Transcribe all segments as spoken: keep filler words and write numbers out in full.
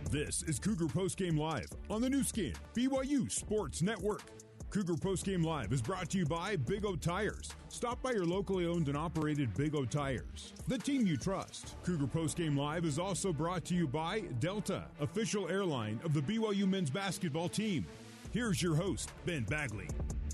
This is Cougar Postgame Live on the new skin, B Y U Sports Network. Cougar Postgame Live is brought to you by Big O Tires. Stop by your locally owned and operated Big O Tires, the team you trust. Cougar Postgame Live is also brought to you by Delta, official airline of the B Y U men's basketball team. Here's your host, Ben Bagley.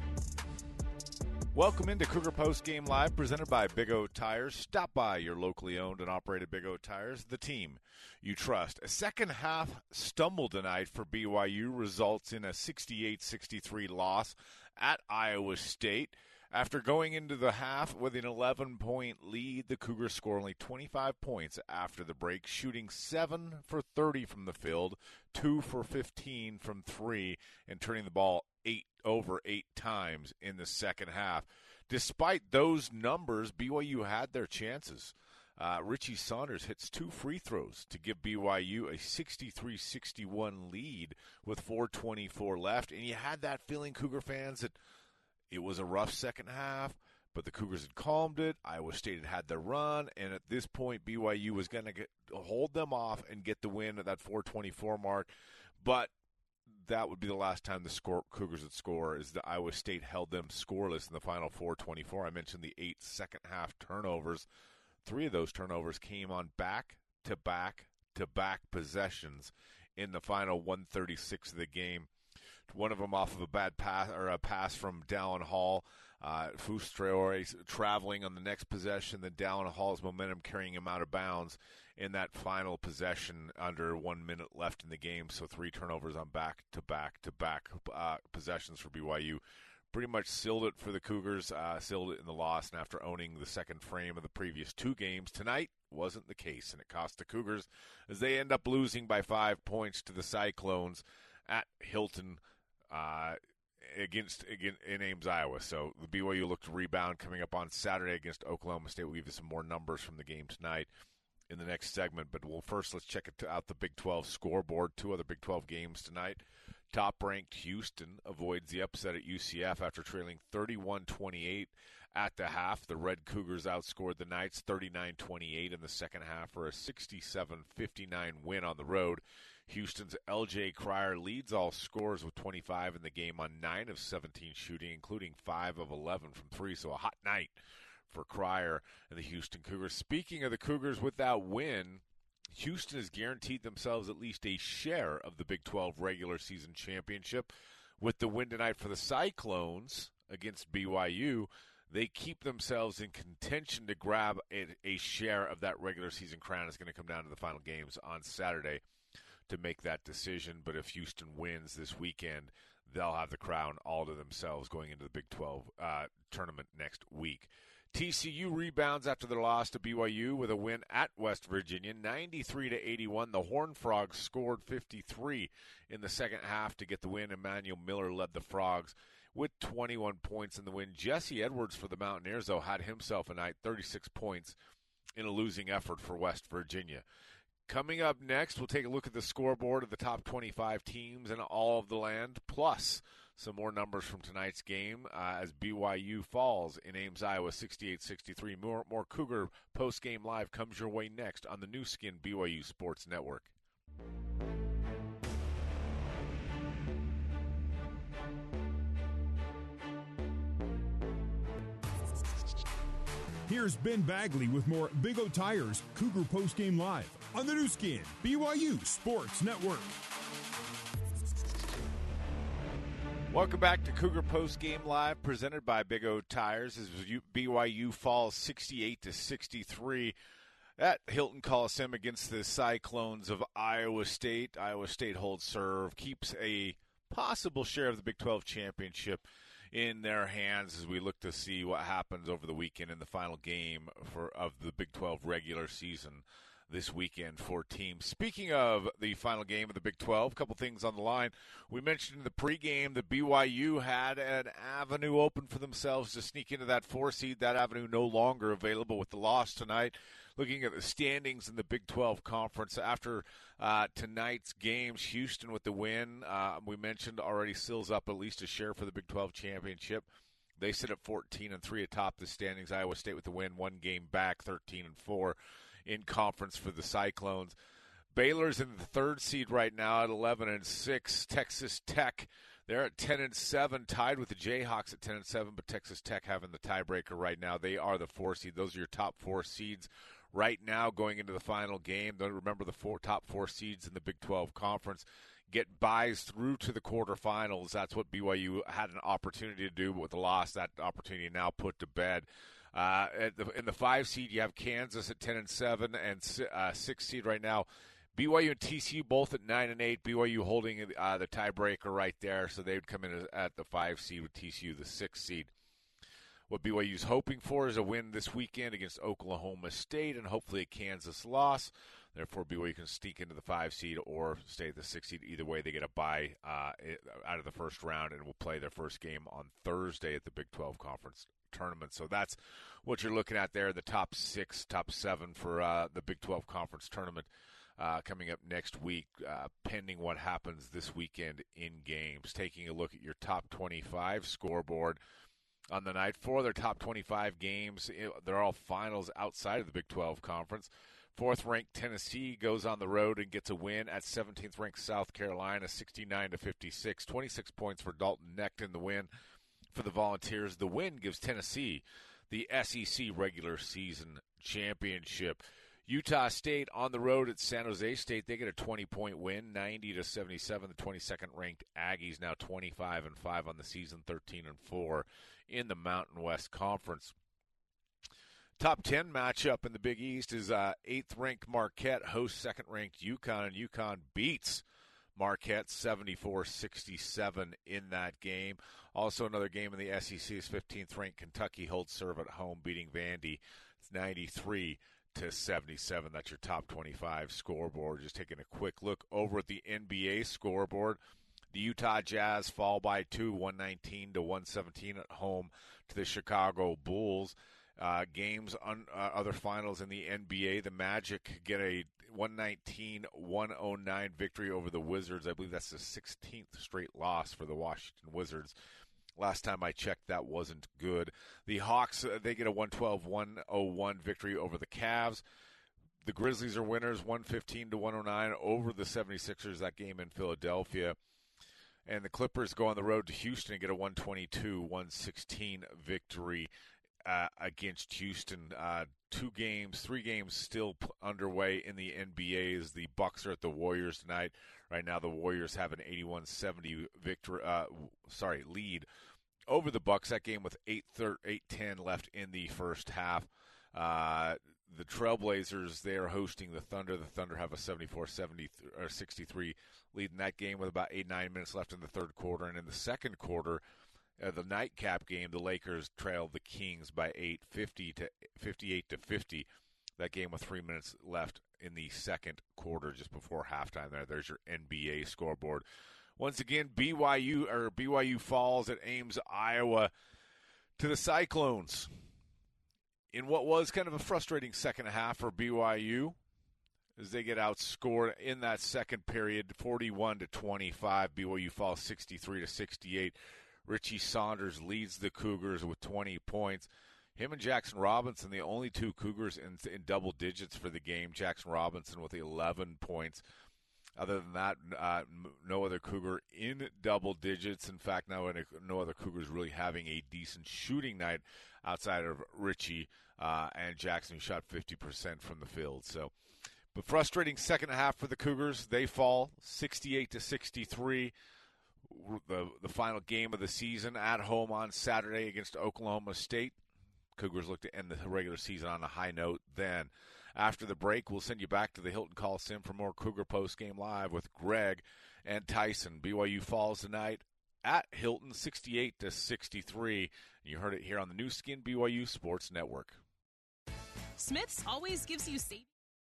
Welcome into Cougar Post Game Live, presented by Big O Tires. Stop by your locally owned and operated Big O Tires, the team you trust. A second half stumble tonight for B Y U results in a sixty-eight sixty-three loss at Iowa State. After going into the half with an eleven-point lead, the Cougars score only twenty-five points after the break, shooting seven for thirty from the field, two for fifteen from three, and turning the ball eight over eight times in the second half. Despite those numbers, B Y U had their chances. Uh, Richie Saunders hits two free throws to give B Y U a sixty-three sixty-one lead with four twenty-four left. And you had that feeling, Cougar fans, that it was a rough second half, but the Cougars had calmed it. Iowa State had had their run, and at this point, B Y U was going to hold them off and get the win at that four twenty-four mark. But that would be the last time the score, Cougars would score, is the Iowa State held them scoreless in the final four twenty-four. I mentioned the eight second-half turnovers. Three of those turnovers came on back-to-back-to-back possessions in the final one thirty-six of the game. One of them off of a bad pass or a pass from Dallin Hall. Uh, Fus Traore traveling on the next possession, then Dallin Hall's momentum carrying him out of bounds in that final possession under one minute left in the game. So three turnovers on back-to-back-to-back uh, possessions for B Y U. Pretty much sealed it for the Cougars, uh, sealed it in the loss, and after owning the second frame of the previous two games, tonight wasn't the case, and it cost the Cougars as they end up losing by five points to the Cyclones at Hilton uh, against, against in Ames, Iowa. So the B Y U looked to rebound coming up on Saturday against Oklahoma State. We'll give you some more numbers from the game tonight in the next segment, but we'll first let's check it out the Big twelve scoreboard. Two other Big twelve games tonight. Top-ranked Houston avoids the upset at U C F after trailing thirty-one twenty-eight at the half. The Red Cougars outscored the Knights thirty-nine twenty-eight in the second half for a sixty-seven fifty-nine win on the road. Houston's L J Cryer leads all scorers with twenty-five in the game on nine of seventeen shooting, including five of eleven from three, so a hot night for Cryer and the Houston Cougars. Speaking of the Cougars with that win, Houston has guaranteed themselves at least a share of the Big twelve regular season championship. With the win tonight for the Cyclones against B Y U, they keep themselves in contention to grab a, a share of that regular season crown. It's going to come down to the final games on Saturday to make that decision. But if Houston wins this weekend, they'll have the crown all to themselves going into the Big twelve uh, tournament next week. T C U rebounds after their loss to B Y U with a win at West Virginia, ninety-three to eighty-one. The Horned Frogs scored fifty-three in the second half to get the win. Emmanuel Miller led the Frogs with twenty-one points in the win. Jesse Edwards for the Mountaineers, though, had himself a night, thirty-six points in a losing effort for West Virginia. Coming up next, we'll take a look at the scoreboard of the top twenty-five teams in all of the land, plus some more numbers from tonight's game uh, as B Y U falls in Ames, Iowa, sixty-eight sixty-three. More, more Cougar post-game live comes your way next on the new skin B Y U Sports Network. Here's Ben Bagley with more Big O Tires Cougar Postgame Live on the new skin, B Y U Sports Network. Welcome back to Cougar Postgame Live, presented by Big O Tires. As B Y U falls sixty-eight to sixty-three at Hilton Coliseum against the Cyclones of Iowa State. Iowa State holds serve, keeps a possible share of the Big twelve championship in their hands as we look to see what happens over the weekend in the final game for of the Big twelve regular season this weekend for teams. Speaking of the final game of the Big twelve, a couple things on the line. We mentioned in the pregame that B Y U had an avenue open for themselves to sneak into that four seed. That avenue no longer available with the loss tonight. Looking at the standings in the Big twelve conference after uh, tonight's games, Houston with the win, uh, we mentioned already seals up at least a share for the Big twelve championship. They sit at fourteen and three atop the standings. Iowa State with the win, one game back, thirteen and four in conference for the Cyclones. Baylor's in the third seed right now at eleven and six. Texas Tech, they're at ten and seven, tied with the Jayhawks at ten and seven, but Texas Tech having the tiebreaker right now. They are the four seed. Those are your top four seeds right now going into the final game. Remember, the four top four seeds in the Big twelve Conference get buys through to the quarterfinals. That's what B Y U had an opportunity to do, but with the loss, that opportunity now put to bed. Uh, at the, in the five seed, you have Kansas at ten and seven, and uh, six seed right now. B Y U and T C U both at nine and eight. B Y U holding uh, the tiebreaker right there, so they would come in at the five seed with T C U the six seed. What B Y U's hoping for is a win this weekend against Oklahoma State and hopefully a Kansas loss. Therefore, B Y U can sneak into the five seed or stay at the six seed. Either way, they get a bye uh, out of the first round and will play their first game on Thursday at the Big twelve Conference Tournament. So that's what you're looking at there, the top six, top seven for uh, the Big twelve Conference Tournament. Uh, coming up next week, uh, pending what happens this weekend in games. Taking a look at your top twenty-five scoreboard on the night for their top twenty-five games. They're all finals outside of the Big twelve Conference. Fourth-ranked Tennessee goes on the road and gets a win at seventeenth-ranked South Carolina, sixty-nine to fifty-six. twenty-six points for Dalton Knecht in the win for the Volunteers. The win gives Tennessee the S E C regular season championship. Utah State on the road at San Jose State. They get a twenty-point win, ninety to seventy-seven. The twenty-second ranked Aggies now twenty-five and five on the season, thirteen and four in the Mountain West Conference. Top ten matchup in the Big East is uh, eighth-ranked Marquette hosts second-ranked UConn, and UConn beats Marquette seventy-four sixty-seven in that game. Also another game in the S E C is fifteenth-ranked Kentucky holds serve at home, beating Vandy. It's ninety-three to seventy-seven. That's your top twenty-five scoreboard. Just taking a quick look over at the N B A scoreboard. The Utah Jazz fall by two, one nineteen to one seventeen at home to the Chicago Bulls. Uh, games on uh, other finals in the N B A. The Magic get a one nineteen to one oh nine victory over the Wizards. I believe that's the sixteenth straight loss for the Washington Wizards. Last time I checked, that wasn't good. The Hawks, uh, they get a one twelve to one oh one victory over the Cavs. The Grizzlies are winners, one fifteen to one oh nine over the seventy-sixers, that game in Philadelphia. And the Clippers go on the road to Houston and get a one twenty-two to one sixteen victory uh, against Houston. Uh, two games, three games still p- underway in the N B A as the Bucks are at the Warriors tonight. Right now, the Warriors have an eighty-one seventy victory, uh, sorry, lead over the Bucks. That game with eight ten left in the first half. Uh, the Trailblazers, they are hosting the Thunder. The Thunder have a seventy-four seventy or sixty-three lead in that game with about eight nine minutes left in the third quarter. And in the second quarter, uh, the nightcap game, the Lakers trailed the Kings by eight, fifty to fifty-eight to fifty. That game with three minutes left in the second quarter, just before halftime. There, there's your N B A scoreboard. Once again, B Y U or B Y U falls at Ames, Iowa, to the Cyclones in what was kind of a frustrating second half for B Y U, as they get outscored in that second period, forty-one to twenty-five. B Y U falls sixty-three to sixty-eight. Richie Saunders leads the Cougars with twenty points. Him and Jackson Robinson, the only two Cougars in, in double digits for the game. Jackson Robinson with eleven points. Other than that, uh, no other Cougar in double digits. In fact, no, no other Cougars really having a decent shooting night outside of Richie uh, and Jackson, who shot fifty percent from the field. So, but frustrating second half for the Cougars. They fall sixty-eight to sixty-three. The, the final game of the season at home on Saturday against Oklahoma State. Cougars look to end the regular season on a high note then. After the break, we'll send you back to the Hilton Coliseum for more Cougar Post Game Live with Greg and Tyson. B Y U falls tonight at Hilton, sixty-eight to sixty-three. You heard it here on the new Skin B Y U Sports Network. Smith's always gives you safety.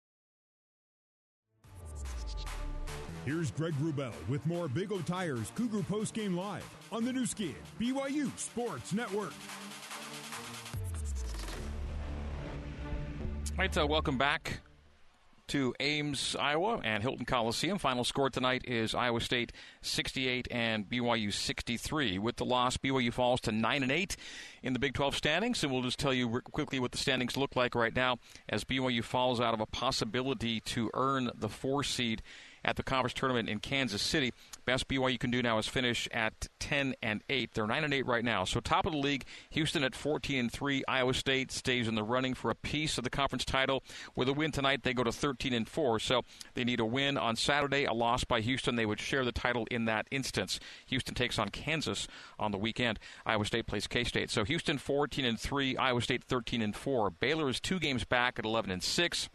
Here's Greg Wrubell with more Big O Tires Cougar Post Game Live on the new Skin B Y U Sports Network. All right, so welcome back to Ames, Iowa, and Hilton Coliseum. Final score tonight is Iowa State sixty-eight and B Y U sixty-three. With the loss, B Y U falls to nine and eight in the Big twelve standings, and we'll just tell you quickly what the standings look like right now as B Y U falls out of a possibility to earn the four seed at the conference tournament in Kansas City. Best B Y U can do now is finish at ten and eight. They're nine and eight right now. So top of the league, Houston at fourteen and three. Iowa State stays in the running for a piece of the conference title. With a win tonight, they go to thirteen and four. So they need a win on Saturday, a loss by Houston. They would share the title in that instance. Houston takes on Kansas on the weekend. Iowa State plays K-State. So Houston fourteen and three, Iowa State thirteen and four. Baylor is two games back at eleven and six.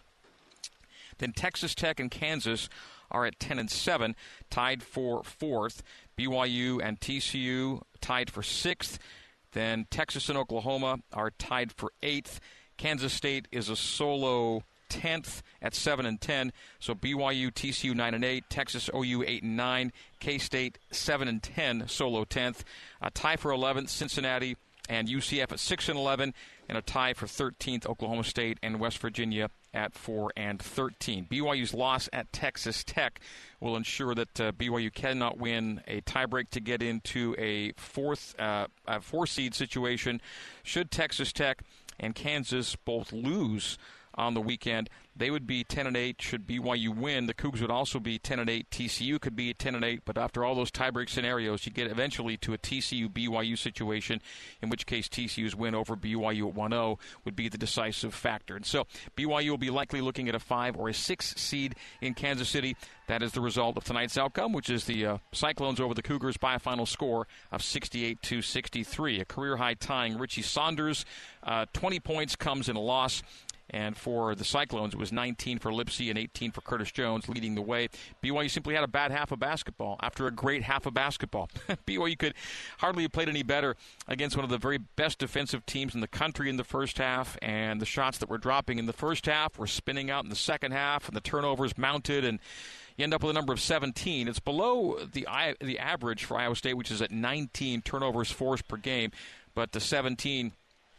Then Texas Tech and Kansas are at ten and seven, tied for fourth. B Y U and T C U tied for sixth. Then Texas and Oklahoma are tied for eighth. Kansas State is a solo tenth at seven and ten. So B Y U, T C U nine and eight, Texas O U eight and nine, K-State seven and ten, solo tenth. A tie for eleventh, Cincinnati and U C F at six and eleven, and a tie for thirteenth, Oklahoma State and West Virginia at four and thirteen. B Y U's loss at Texas Tech will ensure that uh, B Y U cannot win a tiebreak to get into a fourth, uh, a four seed situation. Should Texas Tech and Kansas both lose on the weekend, they would be ten and eight. Should B Y U win, the Cougs would also be ten and eight. T C U could be ten and eight, but after all those tiebreak scenarios, you get eventually to a T C U B Y U situation, in which case T C U's win over B Y U at one oh would be the decisive factor. And so B Y U will be likely looking at a five or a six seed in Kansas City. That is the result of tonight's outcome, which is the uh, Cyclones over the Cougars by a final score of sixty-eight to sixty-three. A career-high tying Richie Saunders. Uh, twenty points comes in a loss. And for the Cyclones, it was nineteen for Lipsey and eighteen for Curtis Jones leading the way. B Y U simply had a bad half of basketball after a great half of basketball. B Y U could hardly have played any better against one of the very best defensive teams in the country in the first half, and the shots that were dropping in the first half were spinning out in the second half, and the turnovers mounted, and you end up with a number of seventeen. It's below the the average for Iowa State, which is at nineteen turnovers forced per game, but the seventeen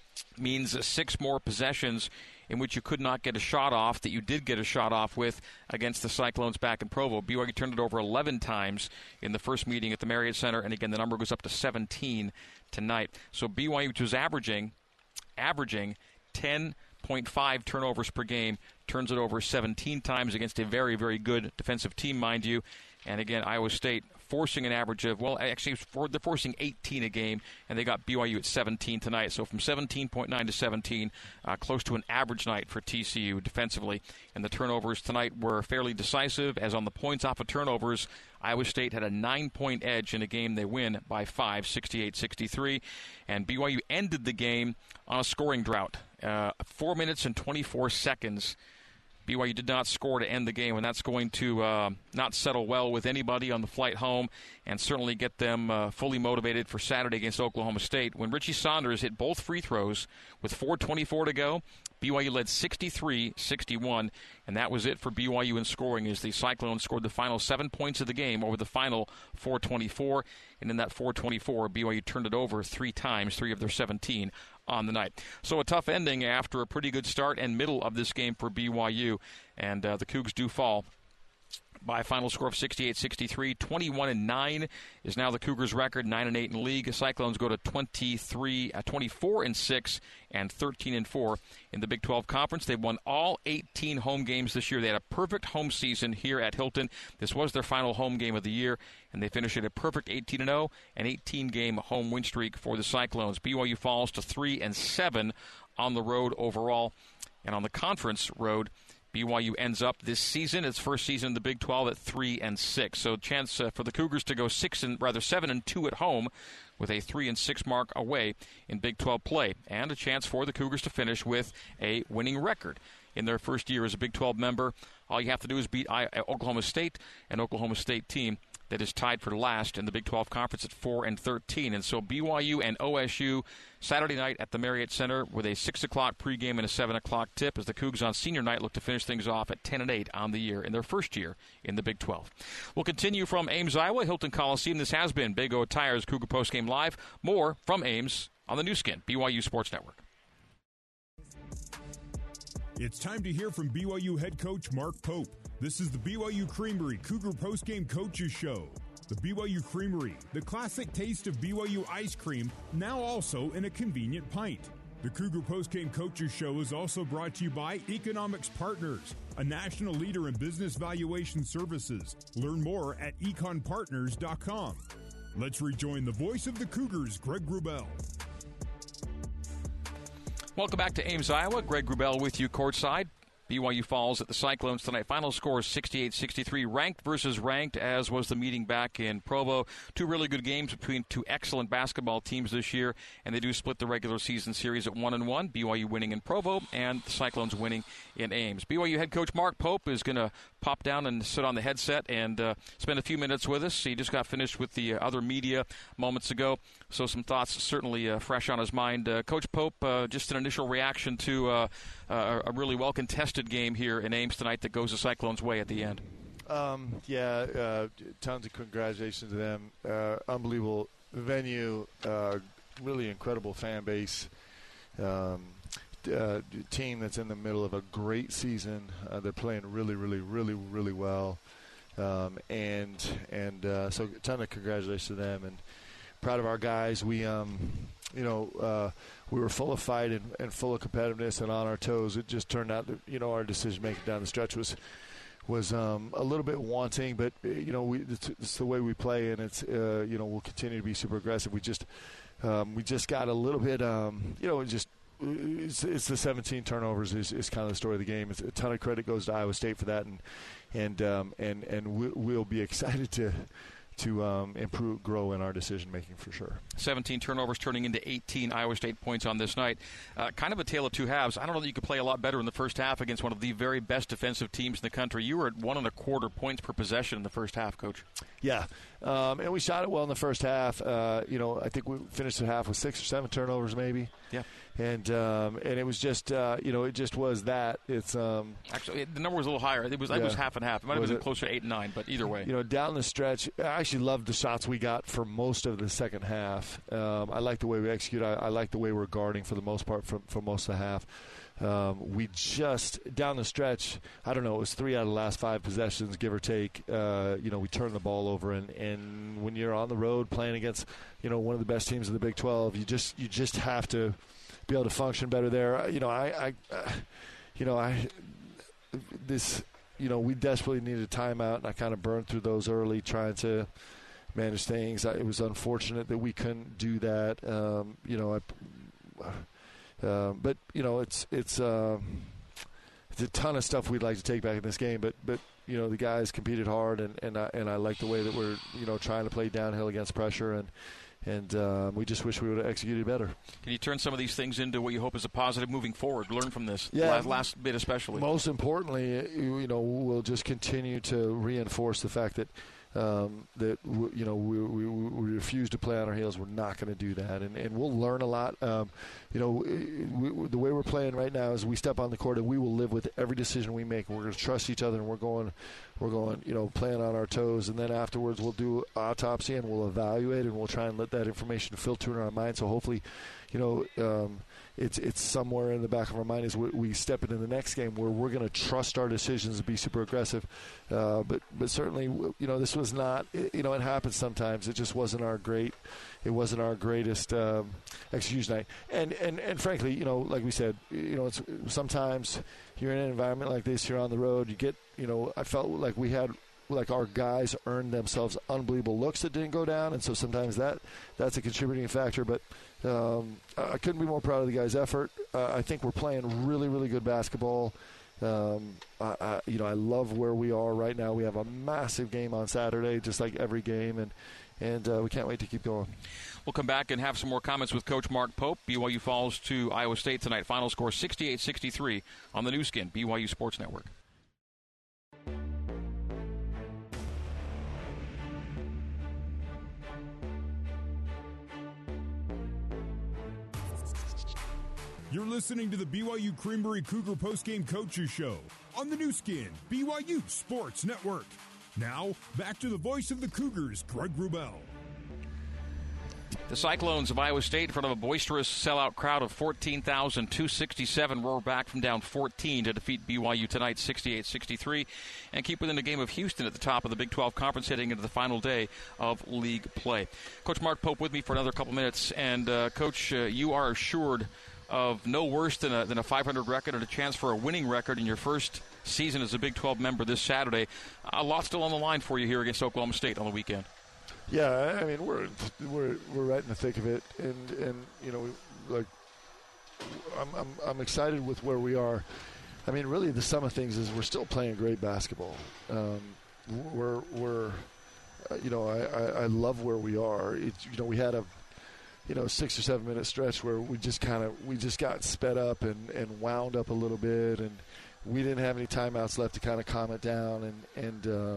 means six more possessions in which you could not get a shot off that you did get a shot off with against the Cyclones back in Provo. B Y U turned it over eleven times in the first meeting at the Marriott Center, and again, the number goes up to seventeen tonight. So B Y U, which was averaging, averaging ten point five turnovers per game, turns it over seventeen times against a very, very good defensive team, mind you. And again, Iowa State forcing an average of, well, actually, they're forcing eighteen a game, and they got B Y U at seventeen tonight. So from seventeen point nine to seventeen, uh, close to an average night for T C U defensively. And the turnovers tonight were fairly decisive, as on the points off of turnovers, Iowa State had a nine-point edge in a game they win by five, sixty-eight sixty-three. And B Y U ended the game on a scoring drought. Uh, four minutes and twenty-four seconds. B Y U did not score to end the game, and that's going to uh, not settle well with anybody on the flight home and certainly get them uh, fully motivated for Saturday against Oklahoma State. When Richie Saunders hit both free throws with four twenty-four to go, B Y U led sixty-three sixty-one, and that was it for B Y U in scoring as the Cyclones scored the final seven points of the game over the final four twenty-four, and in that four twenty-four, B Y U turned it over three times, three of their seventeen on the night. So a tough ending after a pretty good start and middle of this game for B Y U, and uh, the Cougs do fall by a final score of sixty-eight sixty-three. twenty-one and nine is now the Cougars' record, nine and eight in the league. The Cyclones go to twenty-three, uh, twenty-four and six and thirteen and four in the Big twelve Conference. They've won all eighteen home games this year. They had a perfect home season here at Hilton. This was their final home game of the year, and they finished at a perfect eighteen and oh, an eighteen-game home win streak for the Cyclones. B Y U falls to three and seven on the road overall, and on the conference road, B Y U ends up this season, its first season in the Big twelve, at three and six. So, chance uh, for the Cougars to go six and rather seven and two at home, with a three and six mark away in Big twelve play, and a chance for the Cougars to finish with a winning record in their first year as a Big twelve member. All you have to do is beat I- Oklahoma State, an Oklahoma State team that is tied for last in the Big twelve Conference at four and thirteen. And so B Y U and O S U Saturday night at the Marriott Center with a six o'clock pregame and a seven o'clock tip, as the Cougs on senior night look to finish things off at ten and eight on the year in their first year in the Big twelve. We'll continue from Ames, Iowa, Hilton Coliseum. This has been Big O Tires Cougar Postgame Live. More from Ames on the new skin, B Y U Sports Network. It's time to hear from B Y U head coach Mark Pope. This is the B Y U Creamery Cougar Postgame Coaches Show. The B Y U Creamery, the classic taste of B Y U ice cream, now also in a convenient pint. The Cougar Postgame Coaches Show is also brought to you by Economics Partners, a national leader in business valuation services. Learn more at econ partners dot com. Let's rejoin the voice of the Cougars, Greg Wrubell. Welcome back to Ames, Iowa. Greg Wrubell with you courtside. B Y U falls at the Cyclones tonight. Final score is sixty-eight sixty-three. Ranked versus ranked, as was the meeting back in Provo. Two really good games between two excellent basketball teams this year, and they do split the regular season series at one and one. B Y U winning in Provo, and the Cyclones winning in Ames. B Y U head coach Mark Pope is going to pop down and sit on the headset and uh, spend a few minutes with us. He just got finished with the uh, other media moments ago, so some thoughts certainly uh, fresh on his mind. Uh, Coach Pope, uh, just an initial reaction to uh, uh, a really well-contested game here in Ames tonight that goes the Cyclones' way at the end. Um, yeah, uh, tons of congratulations to them. Uh, unbelievable venue, uh, really incredible fan base. Um, uh, team that's in the middle of a great season. Uh, they're playing really, really, really, really well. Um, and and uh, so a ton of congratulations to them. And proud of our guys. We, um, you know, uh, we were full of fight and, and full of competitiveness and on our toes. It just turned out that, you know, our decision-making down the stretch was was um, a little bit wanting, but, you know, we, it's, it's the way we play, and it's, uh, you know, we'll continue to be super aggressive. We just um, we just got a little bit, um, you know, it just it's, it's the seventeen turnovers is, is kind of the story of the game. It's, a ton of credit goes to Iowa State for that, and and um, and and we'll, we'll be excited to to um, improve, grow in our decision-making for sure. seventeen turnovers turning into eighteen Iowa State points on this night. Uh, kind of a tale of two halves. I don't know that you could play a lot better in the first half against one of the very best defensive teams in the country. You were at one and a quarter points per possession in the first half, Coach. Yeah, um, and we shot it well in the first half. Uh, you know, I think we finished the half with six or seven turnovers maybe. Yeah. And um, and it was just, uh, you know, it just was that. It's um, Actually, the number was a little higher. It was, yeah. it was half and half. It might have Was been it? closer to eight and nine, but either way. You know, down the stretch, I actually loved the shots we got for most of the second half. Um, I like the way we execute. I, I like the way we're guarding for the most part for, for most of the half. Um, we just, down the stretch, I don't know, it was three out of the last five possessions, give or take. Uh, you know, we turned the ball over, and, and when you're on the road playing against, you know, one of the best teams in the Big twelve, you just you just have to be able to function better there. You know, I, I uh, you know, I, this, you know, we desperately needed a timeout, and I kind of burned through those early trying to manage things. I, it was unfortunate that we couldn't do that. Um, you know, I, uh, but you know, it's it's uh, it's a ton of stuff we'd like to take back in this game. But but you know, the guys competed hard, and and I, and I like the way that we're you know trying to play downhill against pressure, and and uh, we just wish we would have executed better. Can you turn some of these things into what you hope is a positive moving forward? Learn from this Yeah. last, last bit especially. Most importantly, you you know, we'll just continue to reinforce the fact that um, that w- you know we, we, we refuse to play on our heels. We're not going to do that, and, and we'll learn a lot. Um, you know, we, we, the way we're playing right now is we step on the court and we will live with every decision we make. And we're going to trust each other, and we're going, we're going, you know, playing on our toes. And then afterwards, we'll do autopsy and we'll evaluate, and we'll try and let that information filter in our mind. So hopefully, you know, um, it's it's somewhere in the back of our mind as we, we step into the next game where we're going to trust our decisions and be super aggressive. Uh, but but certainly, you know, this was not. You know, it happens sometimes. It just wasn't our great. It wasn't our greatest um, execution night. And, and and frankly, you know, like we said, you know, it's sometimes you're in an environment like this. You're on the road. You get, you know, I felt like we had. Like our guys earned themselves unbelievable looks that didn't go down, and so sometimes that that's a contributing factor. But um, I couldn't be more proud of the guys' effort. Uh, I think we're playing really, really good basketball. Um, I, I, you know, I love where we are right now. We have a massive game on Saturday, just like every game, and and uh, we can't wait to keep going. We'll come back and have some more comments with Coach Mark Pope. B Y U falls to Iowa State tonight. Final score sixty-eight sixty-three on the new skin, B Y U Sports Network. You're listening to the B Y U Creamery Cougar Postgame Coaches Show on the new skin, B Y U Sports Network. Now, back to the voice of the Cougars, Greg Wrubell. The Cyclones of Iowa State, in front of a boisterous sellout crowd of fourteen thousand two hundred sixty-seven, roar back from down fourteen to defeat B Y U tonight sixty-eight sixty-three and keep within a game of Houston at the top of the Big twelve Conference heading into the final day of league play. Coach Mark Pope with me for another couple minutes. And, uh, Coach, uh, you are assured of no worse than a, than a five hundred record and a chance for a winning record in your first season as a Big twelve member this Saturday. A lot still on the line for you here against Oklahoma State on the weekend. Yeah, I mean we're we're we're right in the thick of it, and and you know, like I'm I'm I'm excited with where we are. I mean, really, the sum of things is we're still playing great basketball. Um, we're we're uh, you know, I, I, I love where we are. It, you know, we had a you know six or seven minute stretch where we just kind of we just got sped up and, and wound up a little bit, and we didn't have any timeouts left to kind of calm it down, and and. Um,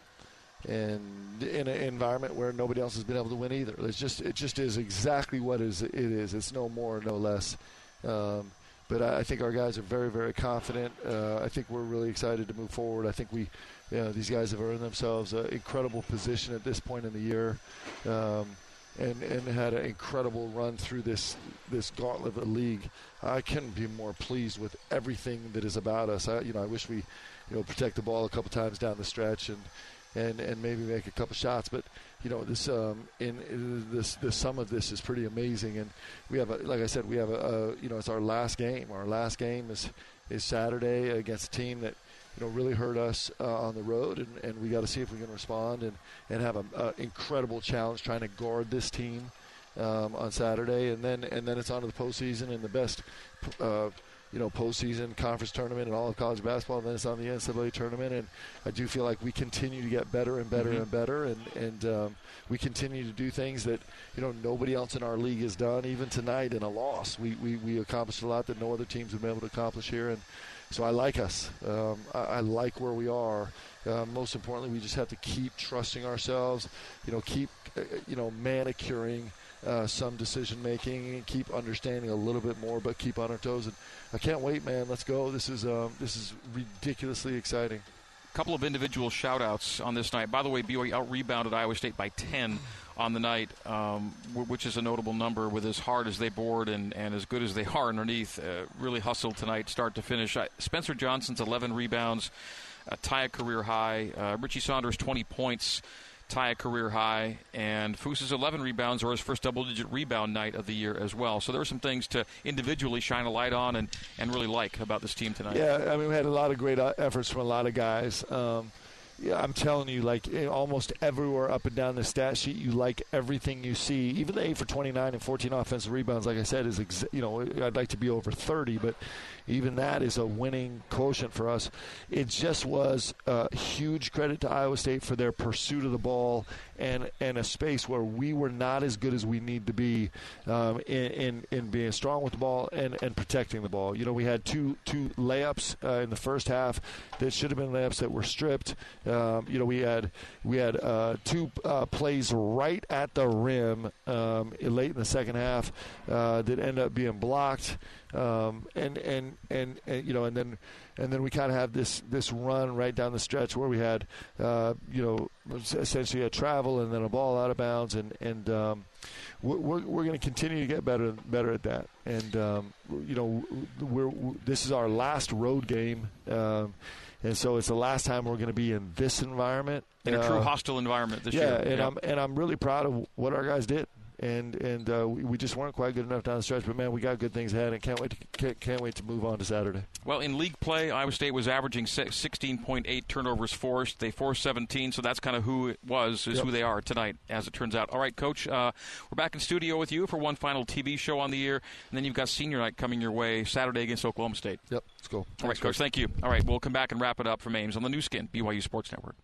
And in an environment where nobody else has been able to win either. It's just it just is exactly what is it is. It's no more, no less. Um, but I, I think our guys are very, very confident. Uh, I think we're really excited to move forward. I think we, you know, these guys have earned themselves an incredible position at this point in the year, um, and and had an incredible run through this this gauntlet of the league. I couldn't be more pleased with everything that is about us. I, you know, I wish we, you know, protect the ball a couple times down the stretch and. And, and maybe make a couple shots, but you know this um, in, in this the sum of this is pretty amazing. And we have a, like I said, we have a, a you know it's our last game. Our last game is is Saturday against a team that you know really hurt us uh, on the road, and, and we got to see if we can respond and and have an incredible challenge trying to guard this team um, on Saturday, and then and then it's on to the postseason and the best. Uh, you know, postseason conference tournament and all of college basketball, and then it's on the N C double A tournament. And I do feel like we continue to get better and better mm-hmm. and better, and, and um, we continue to do things that, you know, nobody else in our league has done, even tonight in a loss. We, we, we accomplished a lot that no other teams have been able to accomplish here, and so I like us. Um, I, I like where we are. Uh, most importantly, we just have to keep trusting ourselves, you know, keep, uh, you know, manicuring Uh, some decision making and keep understanding a little bit more, but keep on our toes. And I can't wait, man. Let's go. This is um, this is ridiculously exciting. A couple of individual shout outs on this night. By the way, B Y U out rebounded Iowa State by ten on the night, um, w- which is a notable number with as hard as they board and, and as good as they are underneath. Uh, really hustled tonight, start to finish. Uh, Spencer Johnson's eleven rebounds, uh, tie a career high. Uh, Richie Saunders twenty points. Tie a career high, and Foos's eleven rebounds or his first double-digit rebound night of the year as well. So there were some things to individually shine a light on and, and really like about this team tonight. Yeah, I mean, we had a lot of great efforts from a lot of guys. Um, yeah, I'm telling you, like almost everywhere up and down the stat sheet, you like everything you see. Even the eight for twenty-nine and fourteen offensive rebounds, like I said, is exa- you know I'd like to be over thirty, but even that is a winning quotient for us. It just was a huge credit to Iowa State for their pursuit of the ball and and a space where we were not as good as we need to be um, in, in in being strong with the ball and, and protecting the ball. You know, we had two two layups uh, in the first half that should have been layups that were stripped. Um, you know, we had we had uh, two uh, plays right at the rim um, late in the second half uh, that ended up being blocked. Um, and, and, and, and, you know, and then, and then we kind of have this, this run right down the stretch where we had, uh, you know, essentially a travel and then a ball out of bounds. And, and, um, we're, we're going to continue to get better, better at that. And, um, you know, we're, we're, this is our last road game. Um, and so it's the last time we're going to be in this environment. In a true uh, hostile environment this yeah, year. And yeah, I'm, and I'm really proud of what our guys did. And and uh, we, we just weren't quite good enough down the stretch, but man, we got good things ahead, and can't wait to can't, can't wait to move on to Saturday. Well, in league play, Iowa State was averaging sixteen point eight turnovers forced. They forced seventeen, so that's kind of who it was, is yep. who they are tonight, as it turns out. All right, Coach, uh, we're back in studio with you for one final T V show on the air, and then you've got senior night coming your way Saturday against Oklahoma State. Yep, let's go. All Thanks, right, Coach, Coach, thank you. All right, we'll come back and wrap it up from Ames on the new skin, B Y U Sports Network.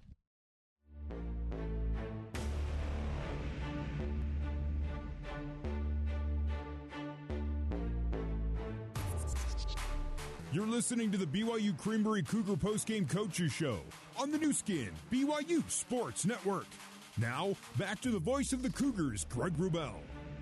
You're listening to the B Y U Creamery Cougar Postgame Coaches Show on the new skin, B Y U Sports Network. Now, back to the voice of the Cougars, Greg Wrubell.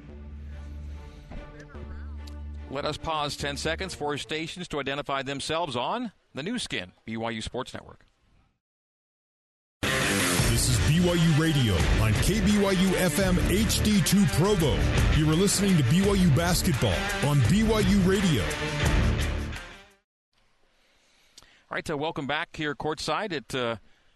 Let us pause ten seconds for stations to identify themselves on the new skin, B Y U Sports Network. This is B B Y U Radio on K B Y U F M H D two Provo. You are listening to B Y U Basketball on B Y U Radio. All right, uh, welcome back here courtside at uh,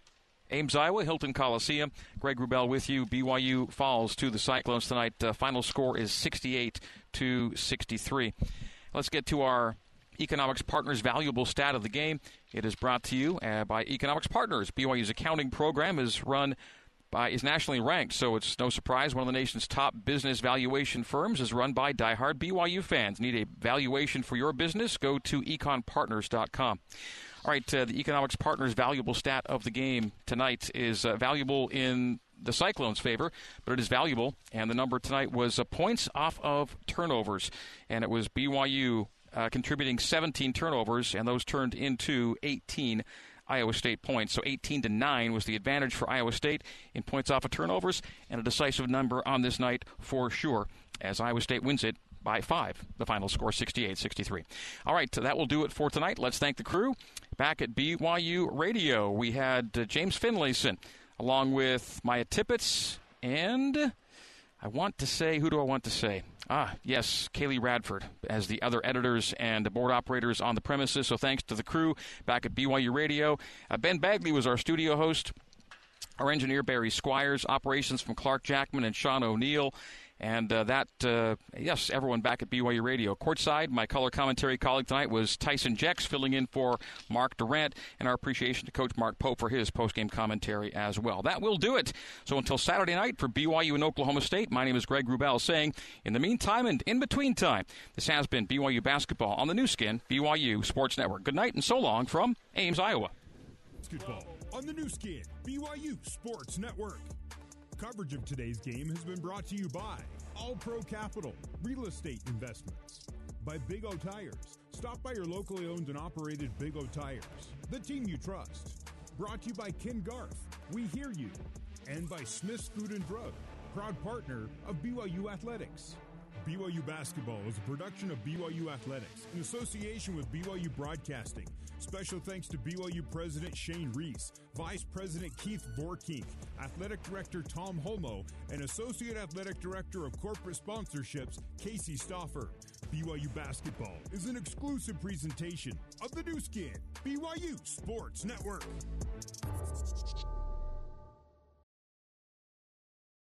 Ames, Iowa, Hilton Coliseum. Greg Wrubell with you. B Y U falls to the Cyclones tonight. Uh, final score is sixty-eight to sixty-three. Let's get to our Economics Partners valuable stat of the game. It is brought to you uh, by Economics Partners. B Y U's accounting program is run by is nationally ranked, so it's no surprise one of the nation's top business valuation firms is run by diehard B Y U fans. Need a valuation for your business? Go to econ partners dot com. All right, uh, the Economics Partners valuable stat of the game tonight is uh, valuable in the Cyclones' favor, but it is valuable, and the number tonight was uh, points off of turnovers, and it was B Y U uh, contributing seventeen turnovers, and those turned into eighteen Iowa State points. So eighteen to nine was the advantage for Iowa State in points off of turnovers, and a decisive number on this night for sure, as Iowa State wins it by five. The final score, sixty-eight sixty-three. All right, that will do it for tonight. Let's thank the crew. Back at B Y U Radio, we had uh, James Finlayson, along with Maya Tippett, and I want to say, who do I want to say? Ah, yes, Kaylee Radford as the other editors and the board operators on the premises. So thanks to the crew back at B Y U Radio. Uh, Ben Bagley was our studio host. Our engineer, Barry Squires. Operations from Clark Jackman and Sean O'Neill. And uh, that, uh, yes, everyone back at B Y U Radio. Courtside, my color commentary colleague tonight was Tyson Jex, filling in for Mark Durant, and our appreciation to Coach Mark Pope for his postgame commentary as well. That will do it. So until Saturday night for B Y U and Oklahoma State, my name is Greg Wrubell saying, in the meantime and in between time, this has been B Y U Basketball on the new skin, B Y U Sports Network. Good night and so long from Ames, Iowa. Basketball on the new skin, B Y U Sports Network. Coverage of today's game has been brought to you by All Pro Capital, Real Estate Investments, by Big O Tires. Stop by your locally owned and operated Big O Tires, the team you trust. Brought to you by Ken Garf, We Hear You, and by Smith's Food and Drug, proud partner of B Y U Athletics. B Y U Basketball is a production of B Y U Athletics in association with B Y U Broadcasting. Special thanks to B Y U President Shane Reese, Vice President Keith Borkink, Athletic Director Tom Holmo, and Associate Athletic Director of Corporate Sponsorships Casey Stauffer. B Y U Basketball is an exclusive presentation of the new skin, B Y U Sports Network.